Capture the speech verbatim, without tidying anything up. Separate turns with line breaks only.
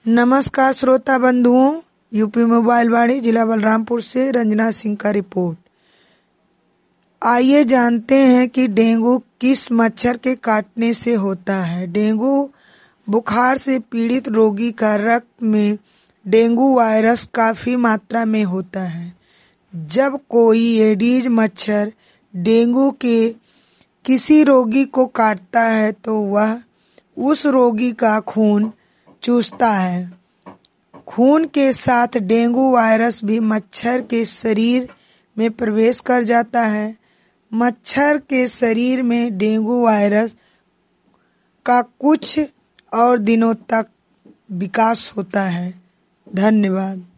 नमस्कार श्रोता बंधुओं, यूपी मोबाइल वाणी जिला बलरामपुर से रंजना सिंह का रिपोर्ट। आइए जानते हैं कि डेंगू किस मच्छर के काटने से होता है। डेंगू बुखार से पीड़ित रोगी का रक्त में डेंगू वायरस काफी मात्रा में होता है। जब कोई एडीज मच्छर डेंगू के किसी रोगी को काटता है तो वह उस रोगी का खून चूसता है। खून के साथ डेंगू वायरस भी मच्छर के शरीर में प्रवेश कर जाता है। मच्छर के शरीर में डेंगू वायरस का कुछ और दिनों तक विकास होता है। धन्यवाद।